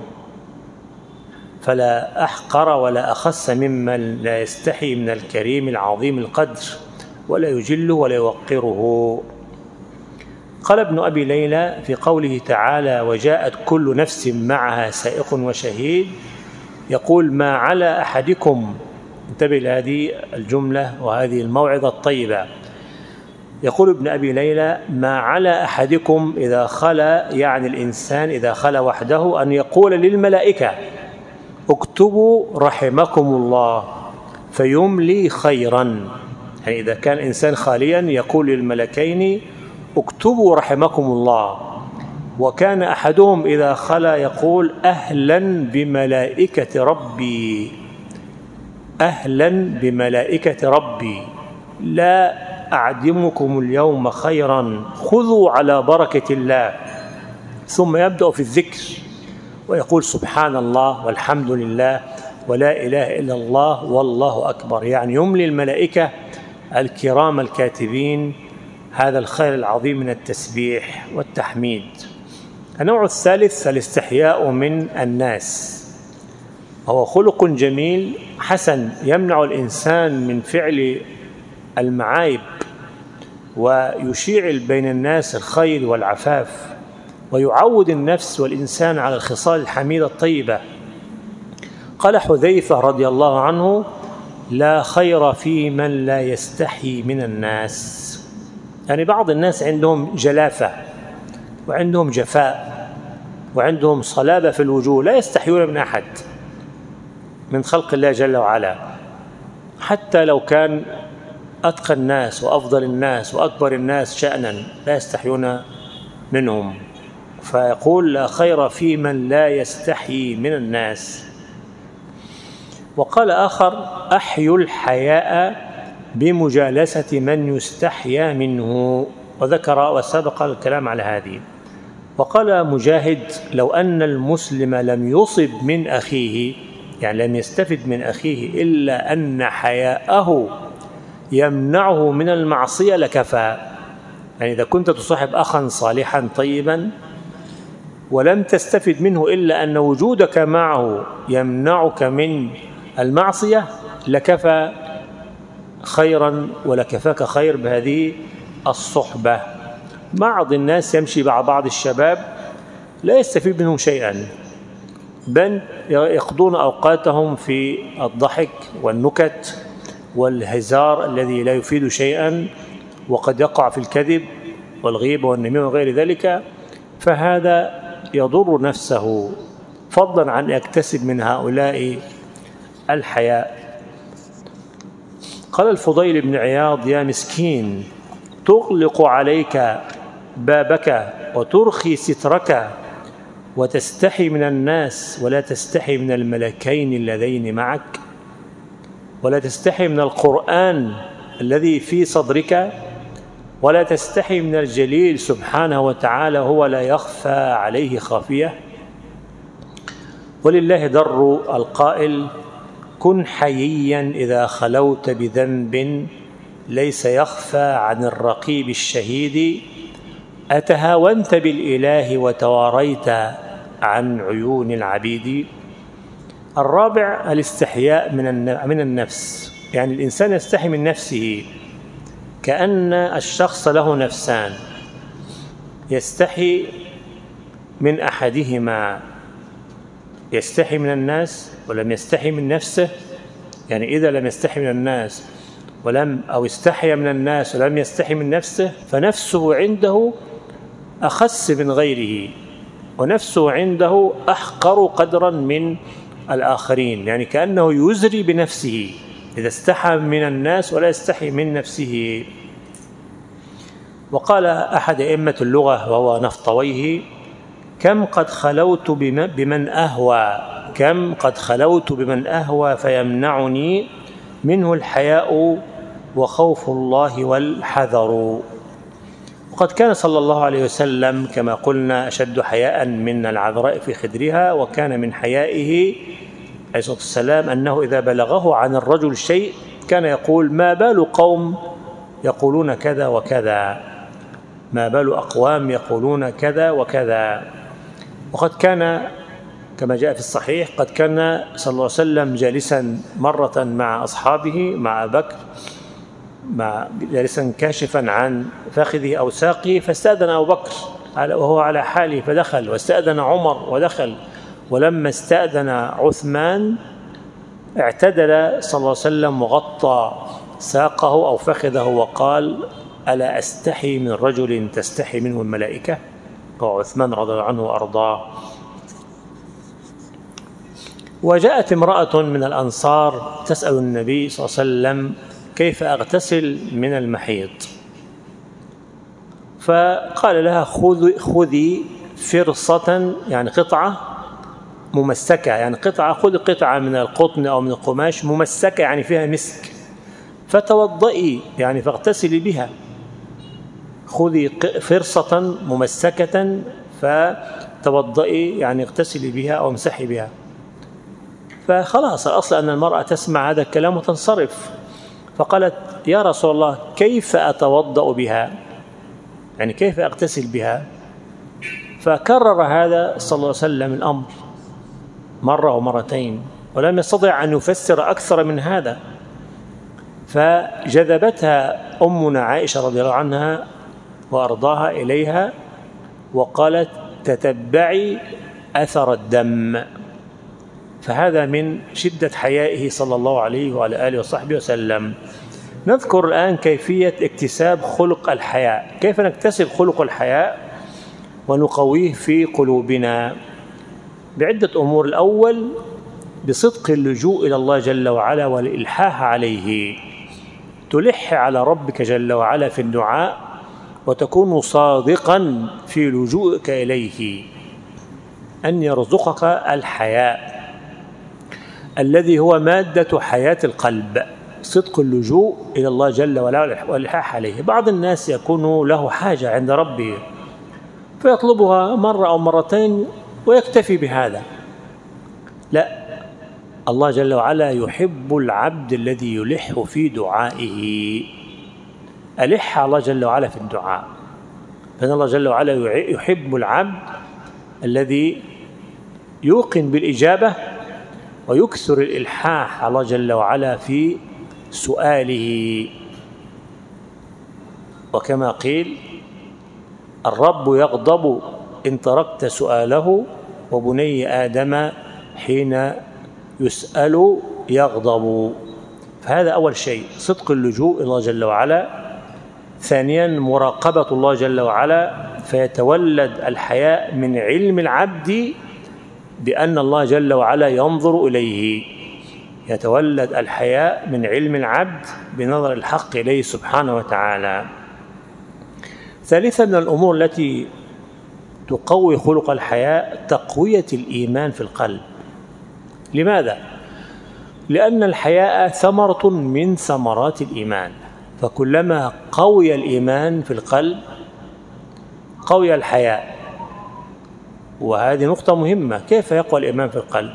فلا أحقر ولا أخس ممن لا يستحي من الكريم العظيم القدر ولا يجله ولا يوقره. قال ابن أبي ليلى في قوله تعالى: وجاءت كل نفس معها سائق وشهيد، يقول: ما على أحدكم، انتبه لهذه الجملة وهذه الموعظة الطيبة، يقول ابن أبي ليلى: ما على أحدكم إذا خلا، يعني الإنسان إذا خلا وحده، أن يقول للملائكة: اكتبوا رحمكم الله فيملي خيرا. يعني إذا كان إنسان خاليا يقول للملكين: اكتبوا رحمكم الله. وكان أحدهم إذا خلا يقول: أهلا بملائكة ربي، أهلا بملائكة ربي، لا أعدمكم اليوم خيرا، خذوا على بركة الله. ثم يبدأ في الذكر ويقول: سبحان الله والحمد لله ولا إله إلا الله والله أكبر. يعني يملي الملائكة الكرام الكاتبين هذا الخير العظيم من التسبيح والتحميد. النوع الثالث الاستحياء من الناس، هو خلق جميل حسن يمنع الإنسان من فعل المعايب ويشيع بين الناس الخير والعفاف، ويعود النفس والإنسان على الخصال الحميدة الطيبة. قال حذيفة رضي الله عنه: لا خير في من لا يستحي من الناس. يعني بعض الناس عندهم جلافة وعندهم جفاء وعندهم صلابة في الوجوه، لا يستحيون من أحد من خلق الله جل وعلا، حتى لو كان أتقى الناس وأفضل الناس وأكبر الناس شأنا لا يستحيون منهم. فيقول لا خير في من لا يستحيي من الناس. وقال آخر أحيوا الحياء بمجالسة من يستحيا منه، وذكر وسبق الكلام على هذه. وقال مجاهد لو أن المسلم لم يصب من أخيه، يعني لم يستفد من أخيه إلا أن حياءه يمنعه من المعصية لكفى. يعني إذا كنت تصاحب أخا صالحا طيبا ولم تستفد منه إلا أن وجودك معه يمنعك من المعصية لكفى خيرا، ولكفاك خير بهذه الصحبة. بعض الناس يمشي مع بعض الشباب لا يستفيد منهم شيئا، بل يقضون أوقاتهم في الضحك والنكت والهزار الذي لا يفيد شيئا، وقد يقع في الكذب والغيبة والنميمة وغير ذلك، فهذا يضر نفسه فضلا عن يكتسب من هؤلاء الحياء. قال الفضيل بن عياض يا مسكين تغلق عليك بابك وترخي سترك وتستحي من الناس ولا تستحي من الملكين اللذين معك، ولا تستحي من القرآن الذي في صدرك، ولا تستحي من الجليل سبحانه وتعالى هو لا يخفى عليه خافية. ولله در القائل كن حييا إذا خلوت بذنب ليس يخفى عن الرقيب الشهيد، أتهاونت بالإله وتواريت عن عيون العبيد. الرابع الاستحياء من النفس، يعني الإنسان يستحي من نفسه، كأن الشخص له نفسان، يستحي من أحدهما، يستحي من الناس ولم يستحي من نفسه. يعني إذا لم يستحي من الناس أو استحي من الناس ولم يستحي من نفسه، فنفسه عنده أخس من غيره، ونفسه عنده أحقر قدرا من الآخرين، يعني كأنه يزري بنفسه إذا استحى من الناس ولا يستحي من نفسه. وقال أحد أئمة اللغة وهو نفطويه كم قد خلوت بمن أهوى، كم قد خلوت بمن أهوى فيمنعني منه الحياء وخوف الله والحذر. وقد كان صلى الله عليه وسلم كما قلنا أشد حياء من العذراء في خدرها، وكان من حيائه عليه الصلاة والسلام أنه إذا بلغه عن الرجل شيء كان يقول ما بال قوم يقولون كذا وكذا، ما بال أقوام يقولون كذا وكذا. وقد كان كما جاء في الصحيح قد كان صلى الله عليه وسلم جالسا مرة مع أصحابه مع بكر، جالسا كاشفا عن فخذه أو ساقه، فاستأذن أبو بكر وهو على حاله فدخل، واستأذن عمر ودخل، ولما استأذن عثمان اعتدل صلى الله عليه وسلم وغطى ساقه أو فخذه وقال ألا أستحي من رجل تستحي منه الملائكة؟ وعثمان رضي الله عنه وأرضاه. وجاءت امرأة من الأنصار تسأل النبي صلى الله عليه وسلم كيف أغتسل من المحيض، فقال لها خذي فرصة، يعني قطعة ممسكة، يعني خذي قطعة من القطن أو من القماش ممسكة يعني فيها مسك، فتوضئي يعني فاغتسلي بها. خذي فرصة ممسكة فتوضئي يعني اغتسلي بها أو امسحي بها. فخلاص الأصل أن المرأة تسمع هذا الكلام وتنصرف، فقالت يا رسول الله كيف أتوضأ بها، يعني كيف أغتسل بها؟ فكرر هذا صلى الله عليه وسلم الأمر مرة ومرتين ولم يستطع أن يفسر أكثر من هذا، فجذبتها أمنا عائشة رضي الله عنها وأرضاها إليها وقالت تتبعي أثر الدم. فهذا من شدة حيائه صلى الله عليه وعلى آله وصحبه وسلم. نذكر الآن كيفية اكتساب خلق الحياء، كيف نكتسب خلق الحياء ونقويه في قلوبنا بعدة أمور. الأول بصدق اللجوء إلى الله جل وعلا والإلحاح عليه، تلح على ربك جل وعلا في الدعاء وتكون صادقا في لجوءك إليه، أن يرزقك الحياء الذي هو مادة حياة القلب، صدق اللجوء إلى الله جل وعلا والإلحاح عليه. بعض الناس يكون له حاجة عند ربه فيطلبها مرة أو مرتين ويكتفي بهذا. لا، الله جل وعلا يحب العبد الذي يلح في دعائه. ألح الله جل وعلا في الدعاء، فإن الله جل وعلا يحب العبد الذي يوقن بالإجابة ويكثر الإلحاح على الله جل وعلا في سؤاله. وكما قيل: الرب يغضب إن تركت سؤاله، وبني آدم حين يسأل يغضب. فهذا أول شيء، صدق اللجوء إلى الله جل وعلا. ثانيا، مراقبة الله جل وعلا، فيتولد الحياء من علم العبد بأن الله جل وعلا ينظر إليه. يتولد الحياء من علم العبد بنظر الحق إليه سبحانه وتعالى. ثالثا، من الأمور التي تقوي خلق الحياء تقوية الإيمان في القلب. لماذا؟ لأن الحياء ثمرة من ثمرات الإيمان، فكلما قوي الإيمان في القلب قوي الحياء. وهذه نقطة مهمة. كيف يقوى الإيمان في القلب؟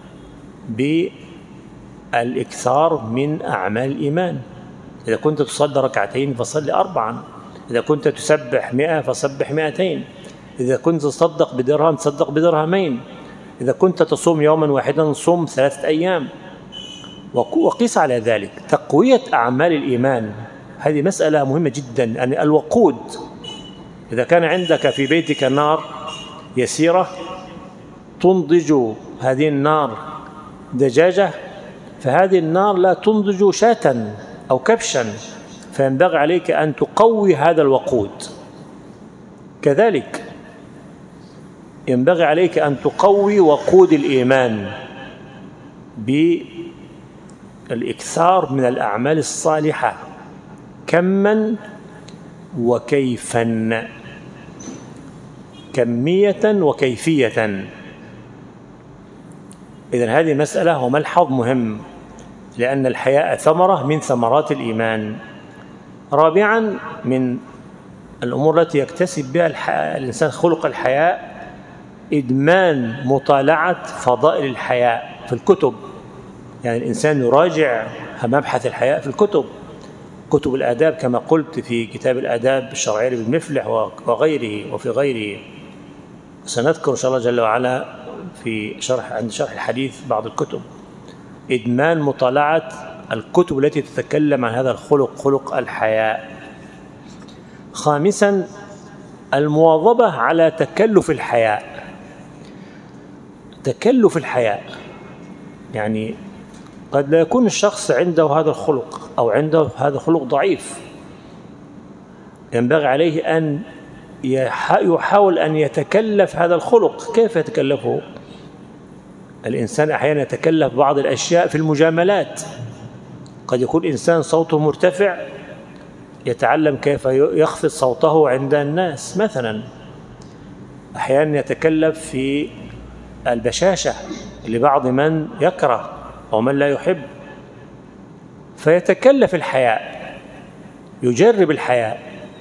بالإكثار من أعمال الإيمان. إذا كنت تصلي ركعتين فصلي 4، إذا كنت تسبح 100 فسبح 200، إذا كنت تصدق بدرهم تصدق بدرهمين، إذا كنت تصوم يوما واحدا صوم 3 أيام. وقيس على ذلك تقوية أعمال الإيمان. هذه مسألة مهمة جدا. يعني الوقود، إذا كان عندك في بيتك نار يسيرة تنضج هذه النار دجاجة، فهذه النار لا تنضج شاة أو كبشا، فينبغي عليك أن تقوي هذا الوقود. كذلك ينبغي عليك أن تقوي وقود الإيمان بالإكثار من الأعمال الصالحة كما وكيفا، كمية وكيفية. إذن هذه مسألة وملحظ مهم، لأن الحياء ثمرة من ثمرات الإيمان. رابعا، من الأمور التي يكتسب بها الإنسان خلق الحياء إدمان مطالعة فضائل الحياء في الكتب. يعني الإنسان يراجع مبحث الحياء في الكتب، كتب الآداب كما قلت في كتاب الآداب الشرعية لابن مفلح وغيره وفي غيره. سنذكر إن شاء الله جل وعلا في عند شرح الحديث بعض الكتب. إدمان مطالعة الكتب التي تتكلم عن هذا الخلق، خلق الحياء. خامسا، المواظبة على تكلف الحياء. تكلف الحياء يعني قد لا يكون الشخص عنده هذا الخلق أو عنده هذا الخلق ضعيف، ينبغي عليه أن يحاول أن يتكلف هذا الخلق. كيف يتكلفه؟ الإنسان أحيانا يتكلف بعض الأشياء في المجاملات. قد يكون إنسان صوته مرتفع، يتعلم كيف يخفض صوته عند الناس مثلا. أحيانا يتكلف في البشاشة لبعض من يكره أو من لا يحب، فيتكلف الحياء، يجرب الحياء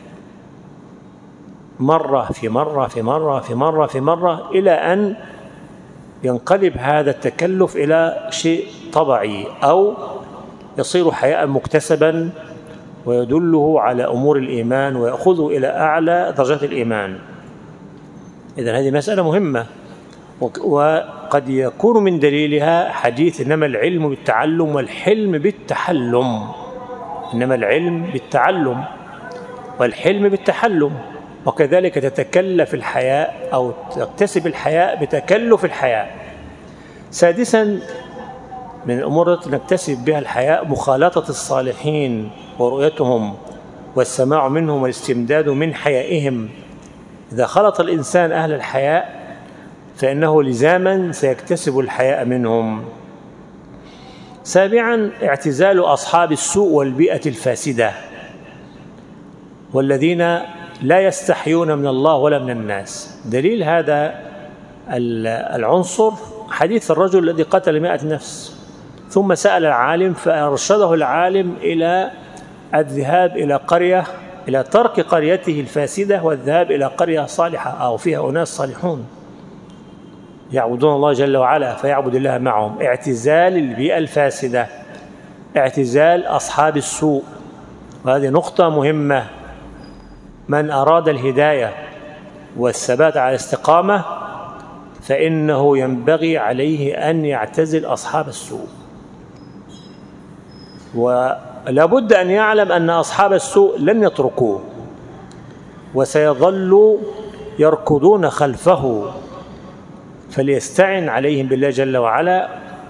مرة في مرة في مرة في مرة في مرة إلى أن ينقلب هذا التكلف إلى شيء طبيعي، أو يصير حياء مكتسبا ويدله على أمور الإيمان ويأخذه إلى أعلى درجات الإيمان. إذن هذه مسألة مهمة، وقد يكون من دليلها حديث إنما العلم بالتعلم والحلم بالتحلم. إنما العلم بالتعلم والحلم بالتحلم. وكذلك تتكلف الحياء أو تكتسب الحياء بتكلف الحياء. سادسا، من الأمور التي نكتسب بها الحياء مخالطة الصالحين ورؤيتهم والسماع منهم والاستمداد من حيائهم. إذا خلط الإنسان أهل الحياء فإنه لزاما سيكتسب الحياء منهم. سابعا، اعتزال أصحاب السوء والبيئة الفاسدة والذين لا يستحيون من الله ولا من الناس. دليل هذا العنصر حديث الرجل الذي قتل 100 نفس ثم سأل العالم فأرشده العالم إلى الذهاب إلى قرية، إلى ترك قريته الفاسدة والذهاب إلى قرية صالحة أو فيها أناس صالحون يعبدون الله جل وعلا فيعبد الله معهم. اعتزال البيئة الفاسدة، اعتزال أصحاب السوء، وهذه نقطة مهمة. من أراد الهداية والثبات على الاستقامة فإنه ينبغي عليه أن يعتزل أصحاب السوء، ولا بد أن يعلم أن أصحاب السوء لن يتركوه وسيظلوا يركضون خلفه، فليستعن عليهم بالله جل وعلا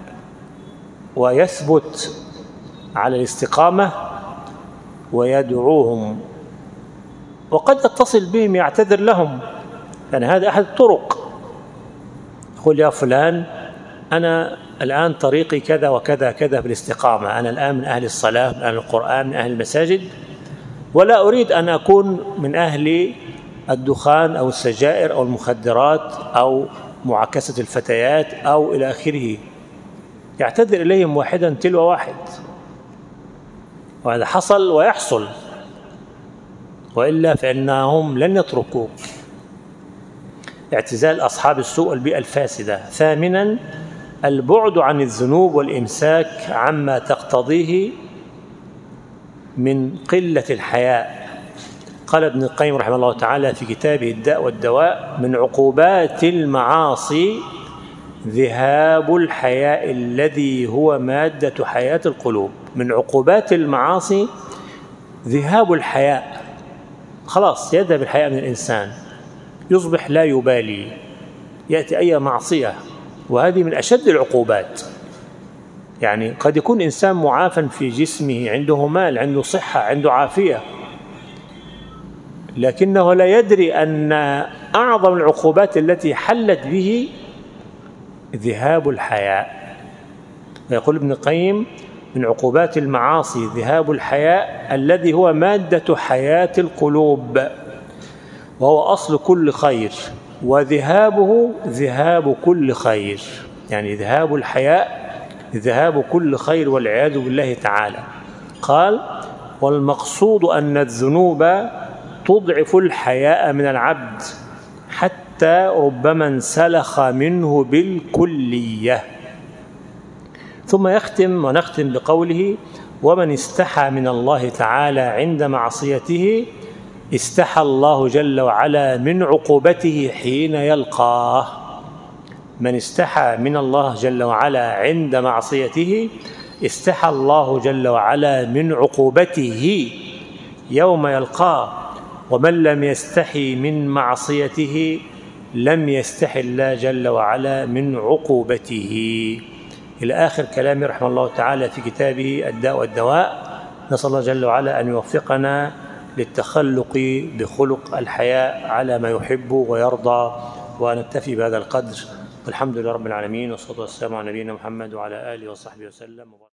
ويثبت على الاستقامة ويدعوهم، وقد يتصل بهم يعتذر لهم، يعني هذا أحد الطرق. يقول يا فلان أنا الآن طريقي كذا وكذا كذا بالاستقامة، أنا الآن من أهل الصلاة، من أهل القرآن، من أهل المساجد، ولا أريد أن أكون من أهل الدخان أو السجائر أو المخدرات أو معاكسة الفتيات أو إلى آخره. يعتذر إليهم واحدا تلو واحد، وهذا حصل ويحصل، وإلا فإنهم لن يتركوك. اعتزال أصحاب السوء والبيئة الفاسدة. ثامنا البعد عن الذنوب والإمساك عما تقتضيه من قلة الحياء. قال ابن القيم رحمه الله تعالى في كتابه الداء والدواء: من عقوبات المعاصي ذهاب الحياء الذي هو مادة حياة القلوب. من عقوبات المعاصي ذهاب الحياء، خلاص يذهب الحياء من الإنسان، يصبح لا يبالي، يأتي أي معصية، وهذه من أشد العقوبات. يعني قد يكون إنسان معافى في جسمه، عنده مال، عنده صحة، عنده عافية، لكنه لا يدري أن أعظم العقوبات التي حلت به ذهاب الحياء. ويقول ابن القيم: من عقوبات المعاصي ذهاب الحياء الذي هو مادة حياة القلوب، وهو أصل كل خير، وذهابه ذهاب كل خير. يعني ذهاب الحياء ذهاب كل خير والعياذ بالله تعالى. قال: والمقصود أن الذنوب تضعف الحياء من العبد حتى ربما انسلخ منه بالكلية. ثم ونختم بقوله: ومن استحى من الله تعالى عند معصيته استحى الله جل وعلا من عقوبته حين يلقاه. من استحى من الله جل وعلا عند معصيته استحى الله جل وعلا من عقوبته يوم يلقاه. ومن لم يستحي من معصيته لم يستحي الله جل وعلا من عقوبته. إلى آخر كلامه رحمه الله تعالى في كتابه الداء والدواء. نسأل الله جل وعلا أن يوفقنا للتخلق بخلق الحياء على ما يحب ويرضى، ونكتفي بهذا القدر، والحمد لله رب العالمين، والصلاة والسلام على نبينا محمد وعلى آله وصحبه وسلم.